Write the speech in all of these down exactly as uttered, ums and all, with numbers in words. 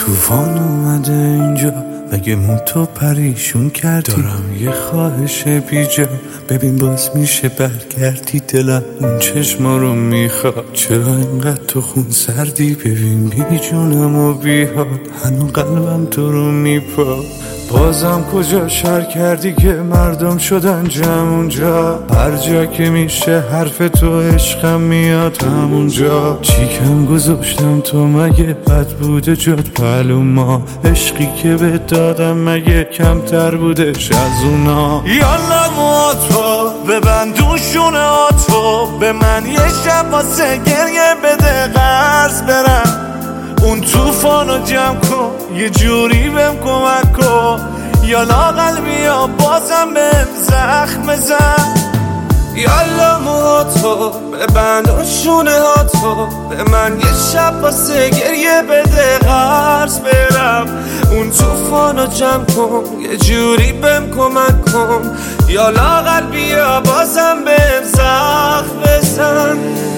طوفان اومده اینجا، مگه مون تو پریشون کردی؟ دارم یه خواهش بیجا، ببین باز میشه برگردی. دلم اون چشما رو میخواد، چرا اینقدر تو خون سردی؟ ببین بی جونم و بی حال، هنو قلبم تو رو میپا. بازم کجا شر کردی که مردم شدن جمع اونجا؟ هر جا که میشه حرف تو عشقم میاد همونجا. چیکم گذاشتم تو مگه بد بوده جات پلو ما؟ عشقی که به دادم مگه کمتر بودش از اونا؟ یالا موتو ببندوشونه آتو، به من یه شب واسه گریه بده قرض برم. اون توفانو جمع کن یه جوری بهم کمک کن، یالا قلبی ها بازم بهم زخم زن. یالا موهاتو ببند و شونه هاتو، به من یه شب واسه گریه بده قرض برم. اون توفانو جمع کن یه جوری بهم کمک کن، یالا قلبی ها بازم بهم زخم بزن.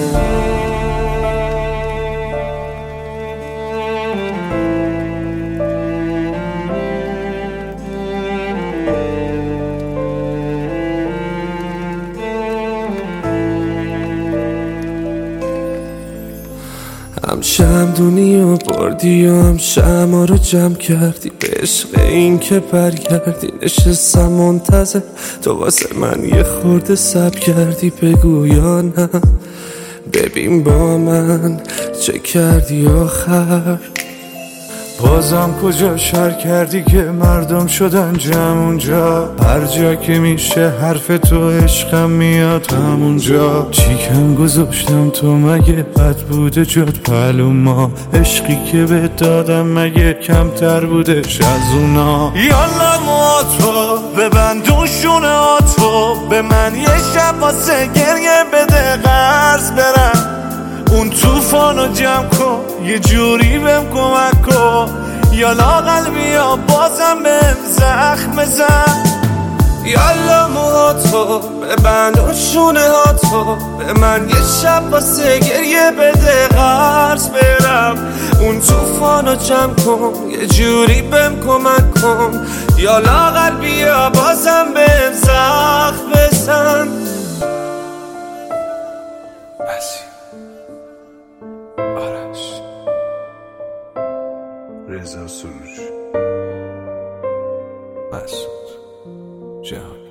هم شمدونی و بردی و هم شما رو جمع کردی، به عشق این که برگردی. نشستم منتظر تو واسه من یه خورده سب کردی، بگو یا نه؟ ببین با من چه کردی آخر؟ بازم کجا شر کردی که مردم شدن جمع اونجا؟ هر جا که میشه حرف تو عشقم میاد همونجا. چیکم گذاشتم تو مگه بد بوده جات پلو ما؟ عشقی که به دادم مگه کمتر بودش از اونا؟ یالا موتو ببندوشونه آتو، به من یه شب واسه گریه بده قرض برم. اون توفانو جمع کن یه جوری بهم کمک کن، یالا قلبی ها بازم بهم زخم زن. یالا موهاتو ببند و شونه هاتو، به من یه شب واسه گریه بده قرض برم. اون توفانو جمع کن یه جوری بهم کمک کن، یالا قلبی ها بازم بهم زخم بزن. بسی آرش رضا سروش مسعود جهان